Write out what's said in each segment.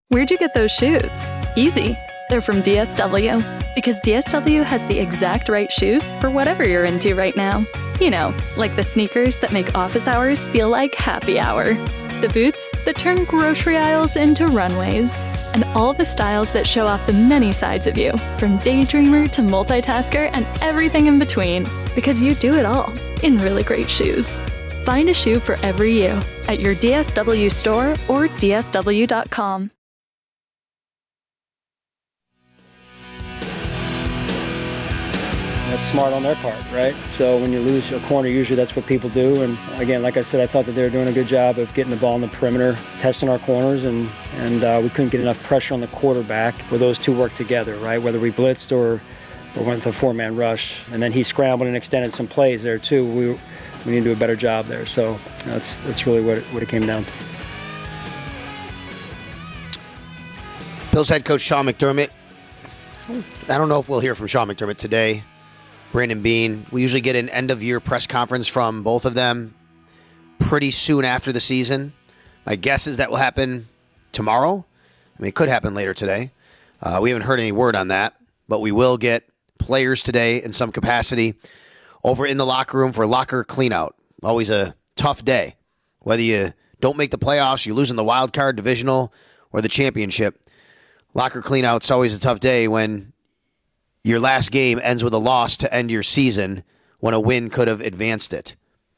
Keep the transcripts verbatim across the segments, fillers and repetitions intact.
Where'd you get those shoes? Easy. They're from D S W. Because D S W has the exact right shoes for whatever you're into right now. You know, like the sneakers that make office hours feel like happy hour. The boots that turn grocery aisles into runways. And all the styles that show off the many sides of you, from daydreamer to multitasker and everything in between. Because you do it all in really great shoes. Find a shoe for every you at your D S W store or D S W dot com. That's smart on their part, right? So when you lose a corner, usually that's what people do. And again, like I said, I thought that they were doing a good job of getting the ball in the perimeter, testing our corners, and, and uh, we couldn't get enough pressure on the quarterback where those two worked together, right? Whether we blitzed or, or went with a four-man rush. And then he scrambled and extended some plays there too. We, we need to do a better job there. So you know, that's, that's really what it, what it came down to. Bills head coach Sean McDermott. I don't know if we'll hear from Sean McDermott today. Brandon Beane. We usually get an end-of-year press conference from both of them pretty soon after the season. My guess is that will happen tomorrow. I mean, it could happen later today. Uh, we haven't heard any word on that, but we will get players today in some capacity over in the locker room for locker cleanout. Always a tough day. Whether you don't make the playoffs, you lose in the wild card, divisional, or the championship. Locker cleanout's always a tough day when your last game ends with a loss to end your season when a win could have advanced it.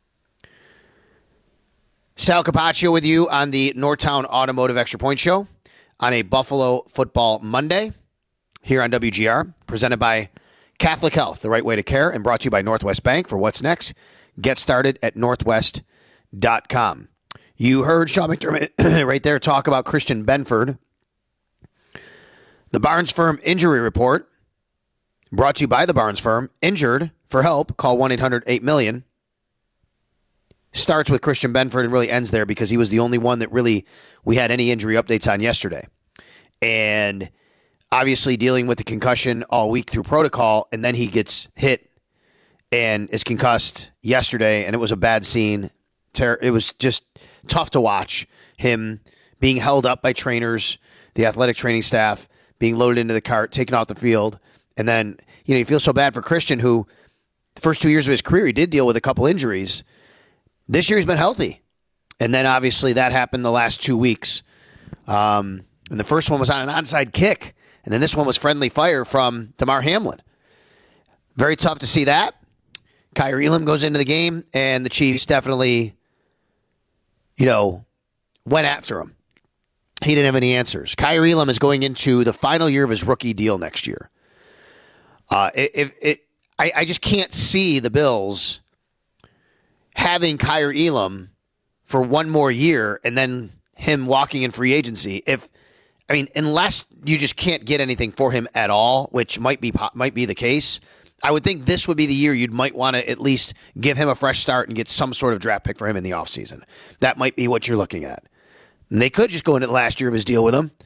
Sal Capaccio with you on the Northtown Automotive Extra Point Show on a Buffalo Football Monday here on W G R, presented by Catholic Health, the right way to care, and brought to you by Northwest Bank. For what's next, get started at northwest dot com. You heard Sean McDermott right there talk about Christian Benford. The Barnes Firm Injury Report, brought to you by the Barnes Firm. Injured? For help, call one eight hundred eight million. Starts with Christian Benford and really ends there because he was the only one that really we had any injury updates on yesterday. And obviously dealing with the concussion all week through protocol, and then he gets hit and is concussed yesterday, and it was a bad scene. It was just tough to watch him being held up by trainers, the athletic training staff, being loaded into the cart, taken off the field. And then, you know, you feel so bad for Christian, who the first two years of his career, he did deal with a couple injuries. This year he's been healthy. And then obviously that happened the last two weeks. Um, and the first one was on an onside kick. And then this one was friendly fire from Damar Hamlin. Very tough to see that. Kaiir Elam goes into the game, and the Chiefs definitely, you know, went after him. He didn't have any answers. Kaiir Elam is going into the final year of his rookie deal next year. Uh, it, it, I, I just can't see the Bills having Kaiir Elam for one more year and then him walking in free agency. If I mean, unless you just can't get anything for him at all, which might be might be the case, I would think this would be the year you might want to at least give him a fresh start and get some sort of draft pick for him in the offseason. That might be what you're looking at. And they could just go into the last year of his deal with him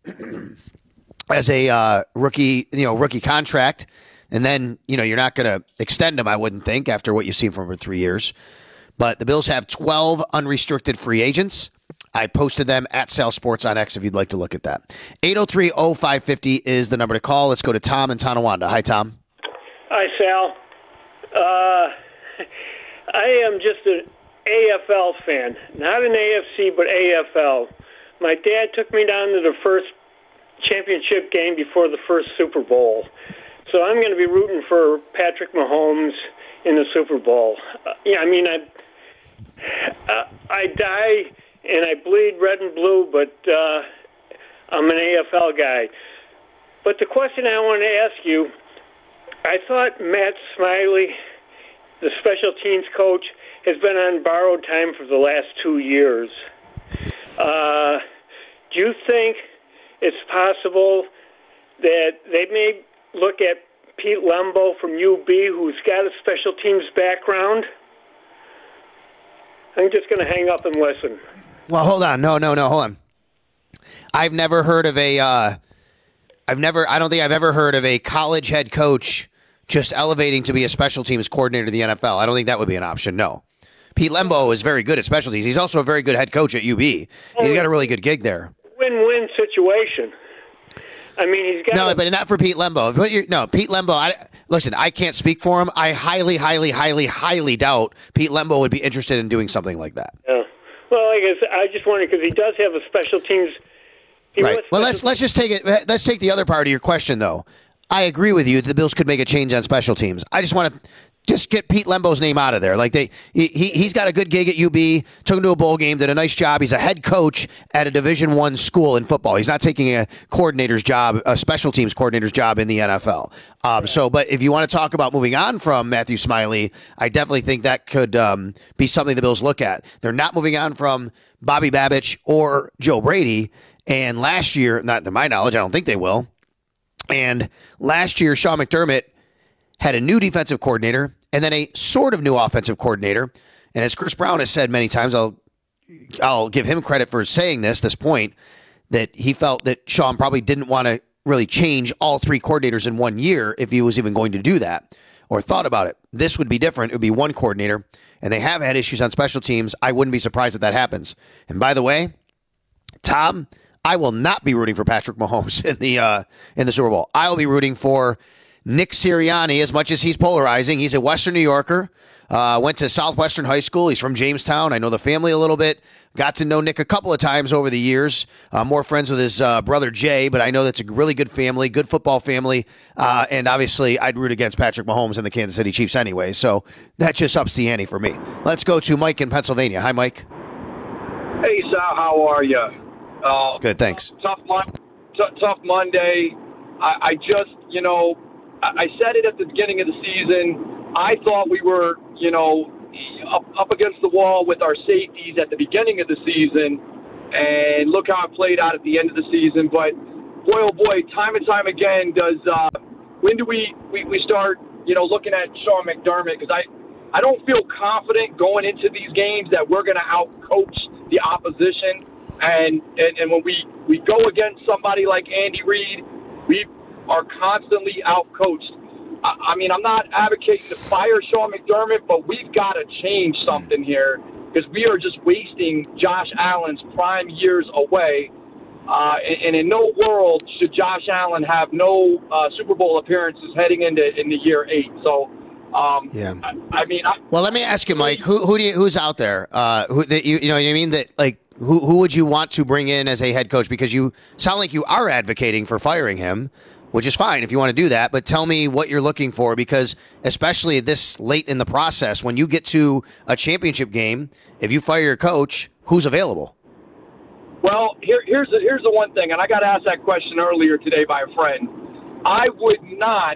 as a uh, rookie, you know, rookie contract, and then you know you're not going to extend him. I wouldn't think after what you've seen from him for three years. But the Bills have twelve unrestricted free agents. I posted them at Sal Sports on X if you'd like to look at that. eight oh three oh five five oh is the number to call. Let's go to Tom in Tonawanda. Hi, Tom. Hi, Sal. Uh, I am just an A F L fan, not an A F C, but A F L. My dad took me down to the first championship game before the first Super Bowl. So I'm going to be rooting for Patrick Mahomes in the Super Bowl. Uh, yeah, I mean, I, uh, I die and I bleed red and blue, but uh, I'm an A F L guy. But the question I want to ask you, I thought Matt Smiley, the special teams coach, has been on borrowed time for the last two years. Uh, do you think it's possible that they may look at Pete Lembo from U B, who's got a special teams background? I'm just going to hang up and listen. Well, hold on. No, no, no, hold on. I've never heard of a, uh, I've never, I don't think I've ever heard of a college head coach just elevating to be a special teams coordinator to the N F L. I don't think that would be an option, no. Pete Lembo is very good at specialties. He's also a very good head coach at U B. He's got a really good gig there. Wait win-win situation. I mean, he's got no, a, but not for Pete Lembo. But you're, no, Pete Lembo. I, listen, I can't speak for him. I highly, highly, highly, highly doubt Pete Lembo would be interested in doing something like that. Yeah. Well, I guess I just wondered because he does have a special teams. He right. Well, let's let's just take it. Let's take the other part of your question, though. I agree with you. The Bills could make a change on special teams. I just want to. Just get Pete Lembo's name out of there. Like they, he he's got a good gig at U B. Took him to a bowl game. Did a nice job. He's a head coach at a Division One school in football. He's not taking a coordinator's job, a special teams coordinator's job in the N F L. Um, so, but if you want to talk about moving on from Matthew Smiley, I definitely think that could um, be something the Bills look at. They're not moving on from Bobby Babich or Joe Brady. And last year, not to my knowledge, I don't think they will. And last year, Sean McDermott had a new defensive coordinator and then a sort of new offensive coordinator. And as Chris Brown has said many times, I'll I'll give him credit for saying this, this point, that he felt that Sean probably didn't want to really change all three coordinators in one year if he was even going to do that or thought about it. This would be different. It would be one coordinator, and they have had issues on special teams. I wouldn't be surprised if that happens. And by the way, Tom, I will not be rooting for Patrick Mahomes in the uh, in the Super Bowl. I will be rooting for Nick Sirianni, as much as he's polarizing. He's a Western New Yorker, uh, went to Southwestern High School. He's from Jamestown. I know the family a little bit. Got to know Nick a couple of times over the years. Uh, more friends with his uh, brother Jay, but I know that's a really good family, good football family. Uh, and obviously, I'd root against Patrick Mahomes and the Kansas City Chiefs anyway. So that just ups the ante for me. Let's go to Mike in Pennsylvania. Hi, Mike. Hey, Sal. How are you? Uh, good, thanks. Tough, mon- t- tough Monday. I, I just, you know, I said it at the beginning of the season. I thought we were, you know, up, up against the wall with our safeties at the beginning of the season, and look how it played out at the end of the season. But, boy, oh, boy, time and time again does uh, – when do we, we, we start, you know, looking at Sean McDermott? Because I, I don't feel confident going into these games that we're going to out-coach the opposition. And, and, and when we, we go against somebody like Andy Reid, we – are constantly out-coached. I, I mean, I'm not advocating to fire Sean McDermott, but we've got to change something here because we are just wasting Josh Allen's prime years away. Uh, and, and in no world should Josh Allen have no uh, Super Bowl appearances heading into into year eight. So, um, yeah. I, I mean, I, well, let me ask you, Mike. Who who do you, who's out there? Uh, who that you you know what I mean? That like who who would you want to bring in as a head coach? Because you sound like you are advocating for firing him, which is fine if you want to do that, but tell me what you're looking for, because especially this late in the process, when you get to a championship game, if you fire your coach, who's available? Well, here, here's the, here's the one thing, and I got asked that question earlier today by a friend. I would not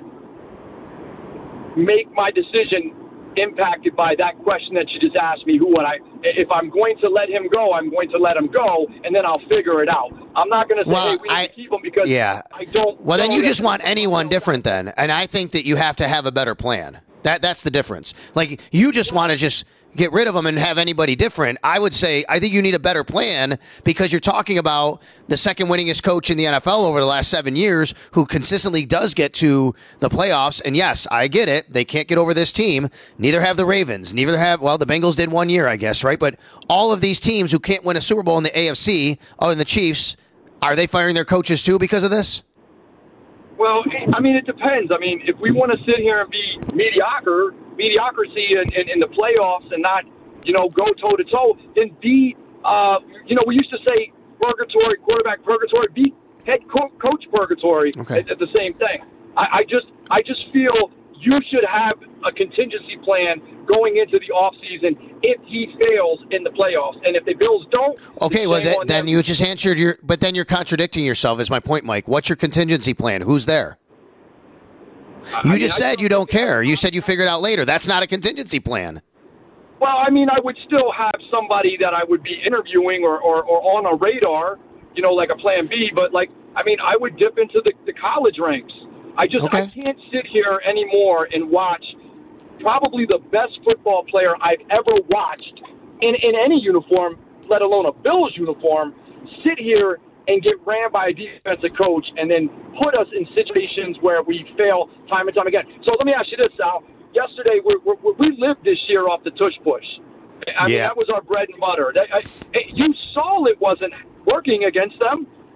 make my decision impacted by that question that you just asked me. Who would I? If I'm going to let him go, I'm going to let him go, and then I'll figure it out. I'm not going to say, well, hey, we I, need to keep him because yeah. I don't. Well, then you just that- want anyone different then, and I think that you have to have a better plan. That that's the difference. Like, you just want to just get rid of them and have anybody different. I would say I think you need a better plan, because you're talking about the second winningest coach in the N F L over the last seven years who consistently does get to the playoffs. And yes, I get it. They can't get over this team. Neither have the Ravens. Neither have, well, the Bengals did one year, I guess, right? But all of these teams who can't win a Super Bowl in the A F C, other than the Chiefs, are they firing their coaches too because of this? Well, I mean, it depends. I mean, if we want to sit here and be mediocre, mediocrity in, in, in the playoffs and not, you know, go toe-to-toe, then be, uh, you know, we used to say purgatory, quarterback purgatory, be head co- coach purgatory okay. at, at the same thing. I, I just I just feel you should have a contingency plan going into the offseason if he fails in the playoffs. And if the Bills don't... Okay, well, then, then them. you just answered your... But then you're contradicting yourself, is my point, Mike. What's your contingency plan? Who's there? You I mean, just I said you don't care. You said you figure it out later. That's not a contingency plan. Well, I mean, I would still have somebody that I would be interviewing or, or, or on a radar, you know, like a plan B. But, like, I mean, I would dip into the, the college ranks. I just okay. I can't sit here anymore and watch probably the best football player I've ever watched in, in any uniform, let alone a Bills uniform, sit here and get ran by a defensive coach and then put us in situations where we fail time and time again. So let me ask you this, Sal. Yesterday, we we we lived this year off the tush push. I mean, yeah. that was our bread and butter. That, I, you saw it wasn't working against them.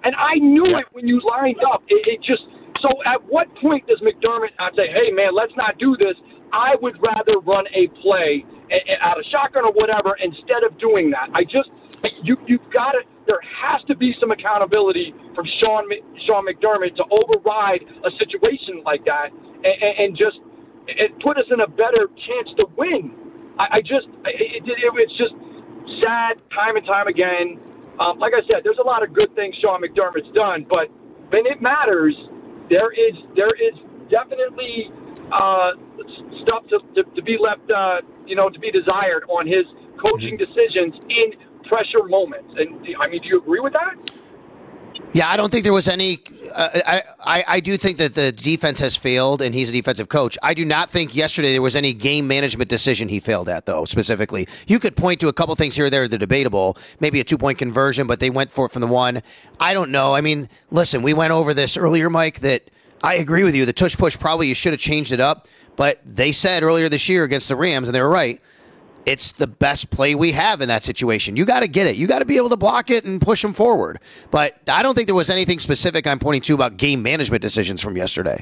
And I knew yeah. it when you lined up. It, it just so at what point does McDermott not say, "Hey, man, let's not do this"? I would rather run a play out of shotgun or whatever instead of doing that. I just you you've got to. There has to be some accountability from Sean Sean McDermott to override a situation like that and, and just it put us in a better chance to win. I, I just it, it, it's just sad time and time again. Um, like I said, there's a lot of good things Sean McDermott's done, but when it matters, there is there is definitely uh, stuff to, to, to be left, uh, you know, to be desired on his coaching decisions in pressure moments. And I mean, do you agree with that? Yeah, I don't think there was any. Uh, I, I I do think that the defense has failed, and he's a defensive coach. I do not think yesterday there was any game management decision he failed at, though. Specifically, you could point to a couple things here or there that are debatable. Maybe a two point conversion, but they went for it from the one. I don't know. I mean, listen, we went over this earlier, Mike. That I agree with you. The tush push probably you should have changed it up, but they said earlier this year against the Rams, and they were right. It's the best play we have in that situation. You got to get it. You got to be able to block it and push them forward. But I don't think there was anything specific I'm pointing to about game management decisions from yesterday.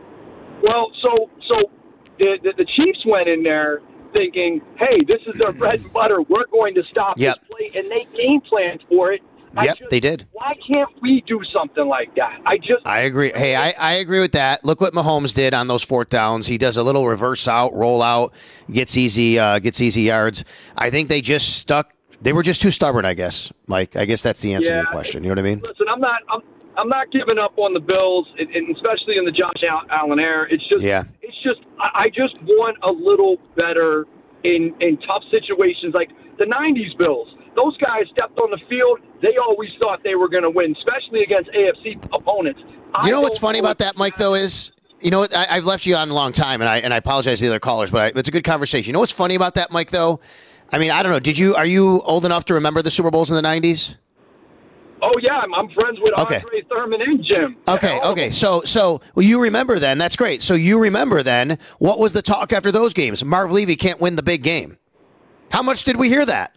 Well, so so the the, the Chiefs went in there thinking, hey, this is their bread and butter. We're going to stop yep. this play. And they game planned for it. I Yep, just, they did. Why can't we do something like that? I just I agree. Hey, I, I agree with that. Look what Mahomes did on those fourth downs. He does a little reverse out, roll out, gets easy uh, gets easy yards. I think they just stuck. They were just too stubborn, I guess, Mike. I guess that's the answer yeah, to your question. You know what I mean? Listen, I'm not I'm, I'm not giving up on the Bills, and, and especially in the Josh Allen era. It's just yeah. it's just I, I just want a little better in in tough situations like the nineties Bills. Those guys stepped on the field. They always thought they were going to win, especially against A F C opponents. I you know what's funny about that, Mike, though, is, you know what, I, I've left you on a long time, and I and I apologize to the other callers, but I, it's a good conversation. You know what's funny about that, Mike, though? I mean, I don't know. Did you Are you old enough to remember the Super Bowls in the nineties? Oh, yeah. I'm, I'm friends with okay. Andre Thurman and Jim. Okay, yeah, okay. So, so well, you remember then. That's great. So you remember then, what was the talk after those games? Marv Levy can't win the big game. How much did we hear that?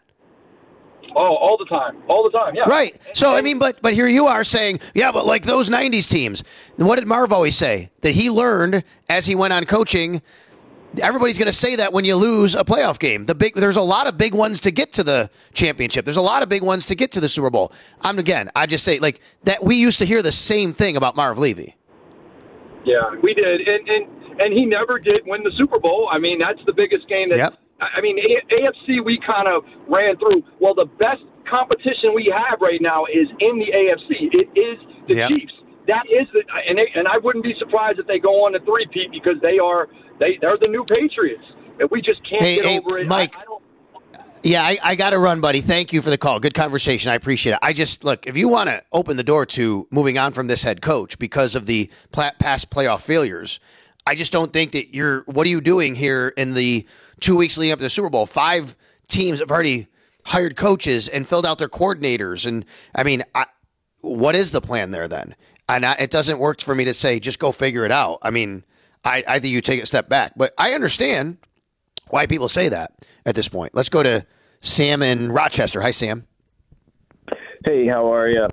Oh, all the time. All the time, yeah. Right. So, I mean, but but here you are saying, yeah, but like those nineties teams. What did Marv always say? That he learned as he went on coaching. Everybody's going to say that when you lose a playoff game. The big, There's a lot of big ones to get to the championship. There's a lot of big ones to get to the Super Bowl. I'm Again, I just say, like, that we used to hear the same thing about Marv Levy. Yeah, we did. And, and, and he never did win the Super Bowl. I mean, that's the biggest game that... Yep. I mean, A F C, we kind of ran through. Well, the best competition we have right now is in the A F C. It is the yep. Chiefs. That is the, and they, and I wouldn't be surprised if they go on to three-peat because they are they they're the new Patriots. If we just can't hey, get hey, over it, Mike. I, I don't. Yeah, I, I got to run, buddy. Thank you for the call. Good conversation. I appreciate it. I just, look, if you want to open the door to moving on from this head coach because of the past playoff failures, I just don't think that you're, what are you doing here in the two weeks leading up to the Super Bowl? Five teams have already hired coaches and filled out their coordinators. And, I mean, I, what is the plan there then? And I, it doesn't work for me to say, just go figure it out. I mean, I, I think you take a step back. But I understand why people say that at this point. Let's go to Sam in Rochester. Hi, Sam. Hey, how are you?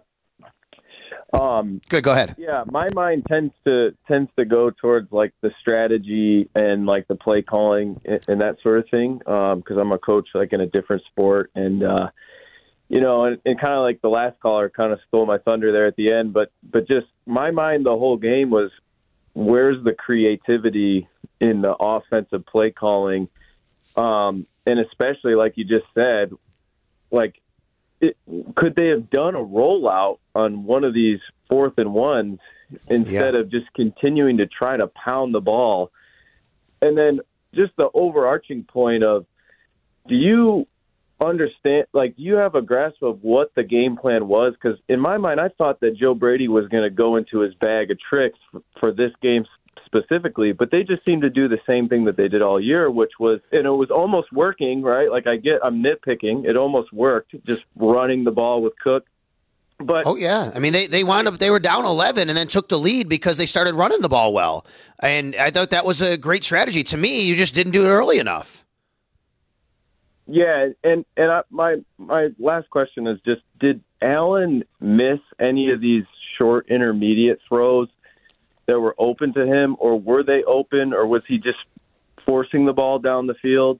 Um, Good. Go ahead. Yeah, my mind tends to tends to go towards like the strategy and like the play calling and, and that sort of thing. Because um, I'm a coach like in a different sport, and uh, you know, and, and kind of like the last caller kind of stole my thunder there at the end. But but just my mind the whole game was, where's the creativity in the offensive play calling, um, and especially like you just said, like. It, could they have done a rollout on one of these fourth and ones instead yeah. of just continuing to try to pound the ball? And then just the overarching point of, do you understand, like, do you have a grasp of what the game plan was? Because in my mind, I thought that Joe Brady was going to go into his bag of tricks for, for this game specifically, but they just seemed to do the same thing that they did all year, which was, and it was almost working, right? Like I get, I'm nitpicking. It almost worked, just running the ball with Cook. But oh yeah, I mean they they wound up they were down eleven and then took the lead because they started running the ball well, and I thought that was a great strategy. To me, you just didn't do it early enough. Yeah, and and I, my my last question is just did Allen miss any of these short intermediate throws that were open to him, or were they open, or was he just forcing the ball down the field?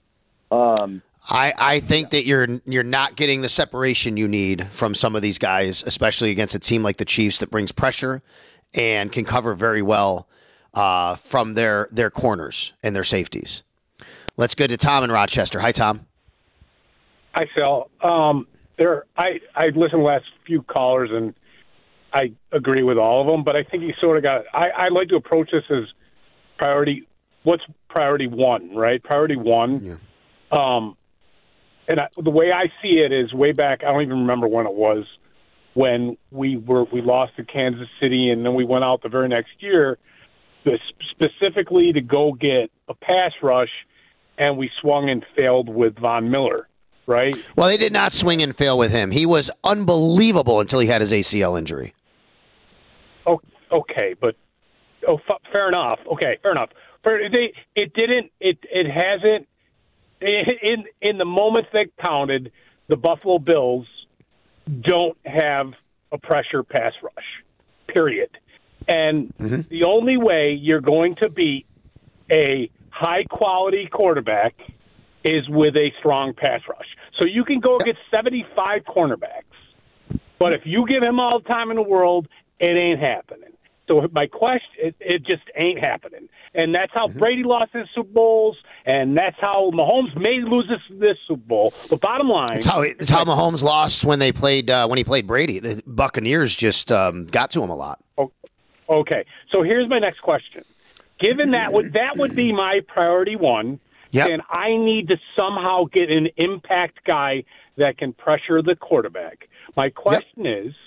Um, I, I think that you're you're not getting the separation you need from some of these guys, especially against a team like the Chiefs that brings pressure and can cover very well uh, from their their corners and their safeties. Let's go to Tom in Rochester. Hi, Tom. Hi, Phil. Um, there, I I listened to the last few callers and I agree with all of them, but I think you sort of got. I I like to approach this as priority. What's priority one, right? Priority one. Yeah. Um, and I, the way I see it is way back. I don't even remember when it was when we were we lost to Kansas City, and then we went out the very next year, this, specifically to go get a pass rush, and we swung and failed with Von Miller, right? Well, they did not swing and fail with him. He was unbelievable until he had his A C L injury. Oh, okay, but oh, f- fair enough. Okay, fair enough. But they, it didn't. It it hasn't. In in the moments that counted, the Buffalo Bills don't have a pressure pass rush, period. And mm-hmm. the only way you're going to beat a high-quality quarterback is with a strong pass rush. So you can go get seventy-five cornerbacks, but if you give him all the time in the world, it ain't happening. So my question, it, it just ain't happening. And that's how mm-hmm. Brady lost his Super Bowls, and that's how Mahomes may lose this, this Super Bowl. But bottom line, it's how it's how Mahomes lost when they played uh, when he played Brady. The Buccaneers just um, got to him a lot. Okay, so here's my next question. Given that would that would be my priority one, yep. then I need to somehow get an impact guy that can pressure the quarterback. My question yep. is,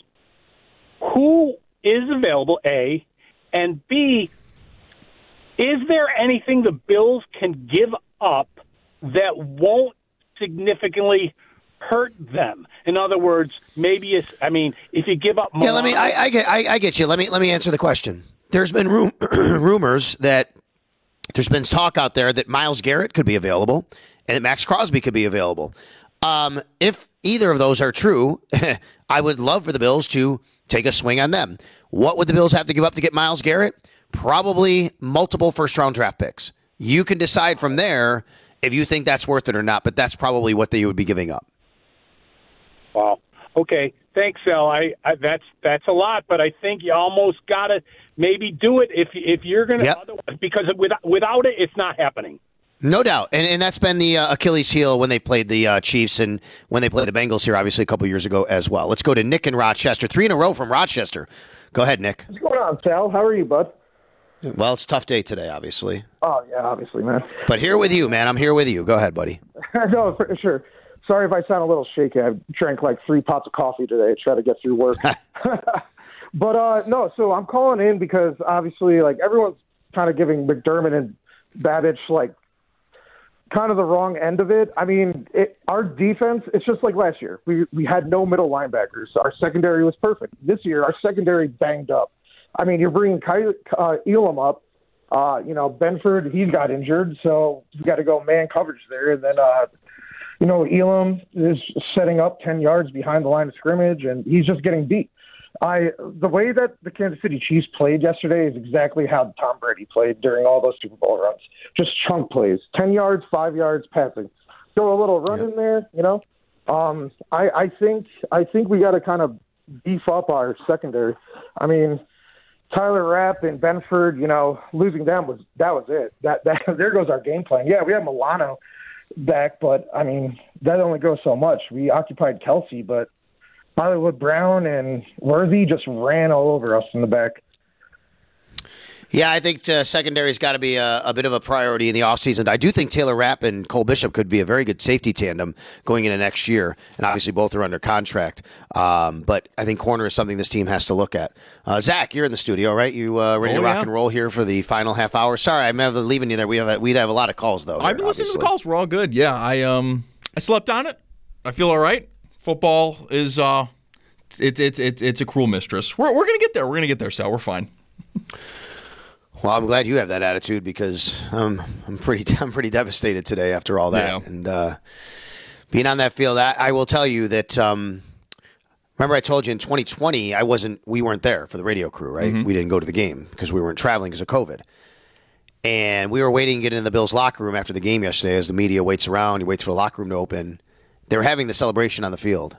who is available, A, and B, is there anything the Bills can give up that won't significantly hurt them? In other words, maybe it's, I mean, if you give up more. Yeah, let me, I, I, get, I, I get you. Let me, let me answer the question. There's been rum- rumors that there's been talk out there that Myles Garrett could be available and that Max Crosby could be available. Um, if either of those are true, I would love for the Bills to take a swing on them. What would the Bills have to give up to get Myles Garrett? Probably multiple first-round draft picks. You can decide from there if you think that's worth it or not, but that's probably what they would be giving up. Wow. Okay. Thanks, Al. I, I that's that's a lot, but I think you almost got to maybe do it if if you're going to yep. otherwise, because without without it, it's not happening. No doubt, and and that's been the uh, Achilles heel when they played the uh, Chiefs and when they played the Bengals here, obviously a couple years ago as well. Let's go to Nick in Rochester, three in a row from Rochester. Go ahead, Nick. What's going on, Sal? How are you, bud? Well, it's a tough day today, obviously. Oh yeah, obviously, man. But here with you, man. I'm here with you. Go ahead, buddy. No, for sure. Sorry if I sound a little shaky. I drank like three pots of coffee today to try to get through work. But uh, no, so I'm calling in because obviously, like everyone's kind of giving McDermott and Babich like kind of the wrong end of it. I mean, it, our defense, it's just like last year. We we had no middle linebackers. Our secondary was perfect. This year, our secondary banged up. I mean, you're bringing Kyle, uh, Elam up. Uh, you know, Benford, he's got injured, so you got to go man coverage there. And then, uh, you know, Elam is setting up ten yards behind the line of scrimmage, and he's just getting beat. I the way that the Kansas City Chiefs played yesterday is exactly how Tom Brady played during all those Super Bowl runs. Just chunk plays, ten yards, five yards passing. Throw a little run yep. in there, you know. Um, I, I think I think we got to kind of beef up our secondary. I mean, Tyler Rapp and Benford, you know, losing them was that was it. That that there goes our game plan. Yeah, we have Milano back, but I mean that only goes so much. We occupied Kelsey, but Hollywood Brown and Worthy just ran all over us in the back. Yeah, I think uh, secondary's got to be a, a bit of a priority in the offseason. I do think Taylor Rapp and Cole Bishop could be a very good safety tandem going into next year, and obviously both are under contract. Um, but I think corner is something this team has to look at. Uh, Zach, you're in the studio, right? You uh, ready oh, to rock yeah. and roll here for the final half hour? Sorry, I'm leaving you there. We have a, we'd have a lot of calls, though. I've been listening to the calls. We're all good. Yeah, I um I slept on it. I feel all right. Football is uh, it's it's it's it's a cruel mistress. We're we're gonna get there. We're gonna get there, Sal. We're fine. Well, I'm glad you have that attitude because um, I'm pretty I'm pretty devastated today after all that. Yeah. And uh, being on that field, I, I will tell you that um, Remember, I told you in twenty twenty, I wasn't. We weren't there for the radio crew, right? Mm-hmm. We didn't go to the game because we weren't traveling because of COVID. And we were waiting to get into the Bills' locker room after the game yesterday. As the media waits around, you wait for the locker room to open. They were having the celebration on the field,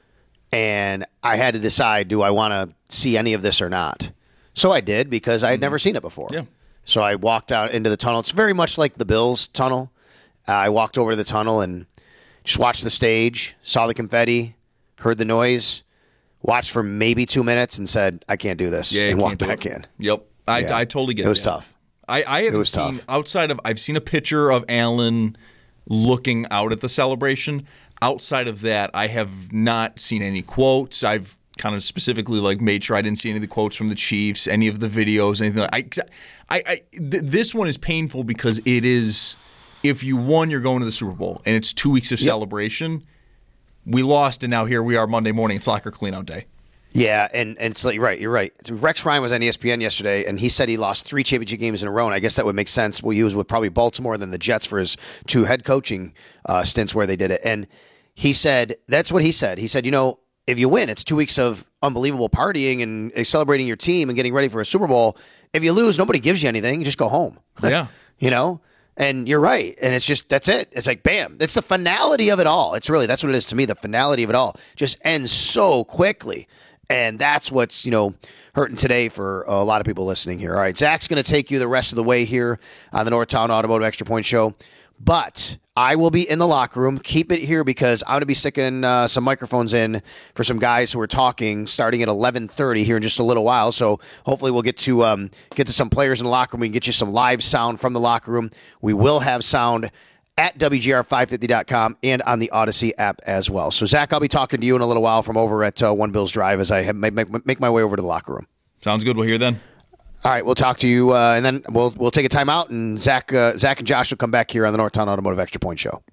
and I had to decide: do I want to see any of this or not? So I did because I had mm-hmm. never seen it before. Yeah. So I walked out into the tunnel. It's very much like the Bills' tunnel. Uh, I walked over to the tunnel and just watched the stage, saw the confetti, heard the noise, watched for maybe two minutes, and said, "I can't do this," yeah, and walked back in. Yep, I, yeah. I totally get it. It was that. tough. I, I haven't seen tough. outside of I've seen a picture of Allen looking out at the celebration. Outside of that, I have not seen any quotes. I've kind of specifically like made sure I didn't see any of the quotes from the Chiefs, any of the videos, anything. Like I, I, I th- this one is painful because it is. If you won, you're going to the Super Bowl, and it's two weeks of yep. celebration. We lost, and now here we are Monday morning. It's locker cleanout day. Yeah, and, and it's like, right, you're right. Rex Ryan was on E S P N yesterday, and he said he lost three championship games in a row, and I guess that would make sense. Well, he was with probably Baltimore than the Jets for his two head coaching uh, stints where they did it. And he said, that's what he said. He said, you know, if you win, it's two weeks of unbelievable partying and celebrating your team and getting ready for a Super Bowl. If you lose, nobody gives you anything. You just go home. Yeah. You know? And you're right. And it's just, that's it. It's like, bam. It's the finality of it all. It's really, that's what it is to me. The finality of it all just ends so quickly. And that's what's, you know, hurting today for a lot of people listening here. All right. Zach's going to take you the rest of the way here on the Northtown Automotive Extra Point Show. But I will be in the locker room. Keep it here because I'm going to be sticking uh, some microphones in for some guys who are talking starting at eleven thirty here in just a little while. So hopefully we'll get to um, get to some players in the locker room. We can get you some live sound from the locker room. We will have sound at W G R five fifty dot com and on the Odyssey app as well. So, Zach, I'll be talking to you in a little while from over at uh, One Bills Drive as I have, make, make, make my way over to the locker room. Sounds good. We'll hear then. All right, we'll talk to you, uh, and then we'll we'll take a time out, and Zach, uh, Zach and Josh will come back here on the Northtown Automotive Extra Point Show.